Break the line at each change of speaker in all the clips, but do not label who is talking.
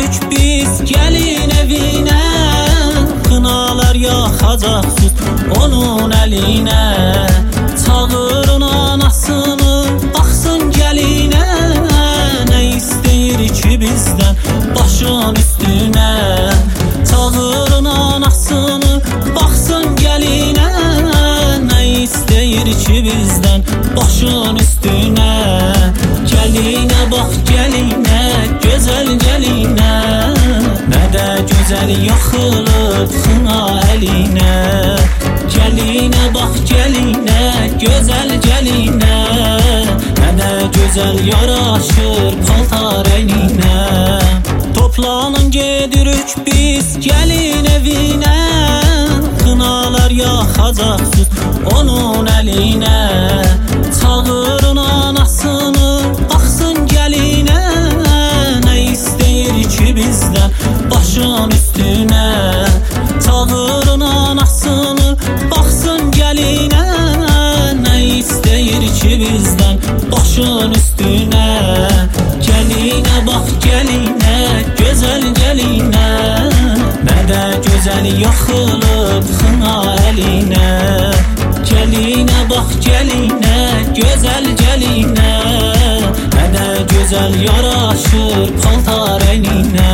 gedirik biz gelin evine. Kınalar yaxacaqsız onun əlinə. Çağırın anasını baxsın gəlinə. Nə istəyir ki bizdən başın üstünə. Çağırın anasını baxsın gəlinə. Nə istəyir ki bizdən başın üstünə. Gəlinə bax gəlinə, gözəl gəlinə. Nə də gözəl yaxılıb xına əlinə. Gəlinə bax gəlinə, gözəl gəlinə. Nə də gözəl yaraşır paltar əyninə. Toplanın gedirik biz gəlin evinə. Xınalar yaxacaqsız onun əlinə. Çağırın anasını baxsın gəlinə. Nə istəyir ki bizdən başın üstünə. Çağırın anasını baxsın gəlinə. Nə istəyir ki bizdən başın üstünə. Gəlinə bax gəlinə, gözəl gəlinə. Nə də gözəl yaxılıb xına əlinə. Gəlinə bax gəlinə, gözəl gəlinə. Nə də gözəl yaraşır paltar əyninə.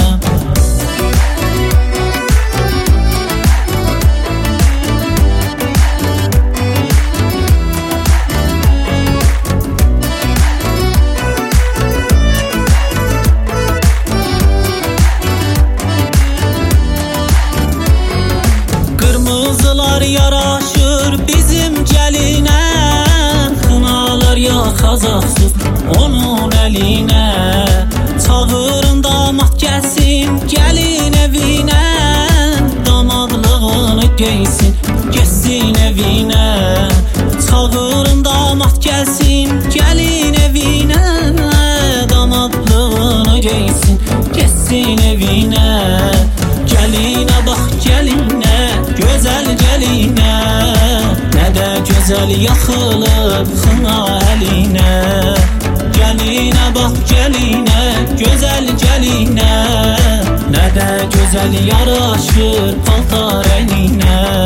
Qırmızılar yaraşır bizim gəlinə. Xınalar yaxacaqsız onun əlinə. Çağırın damat gəlsin gəlin evinə. Damadlığını geysin getsin evinə. Çağırın damat gəlsin gəlin evinə. Damadlığını geysin getsin evinə. Gəlinə bax gəlinə, gözəl gəlinə. Nə də gözəl yaxılıb xına əlinə. Gəlinə bax gəlinə, gözəl gəlinə. Nə də gözəl yaraşır paltar əyninə.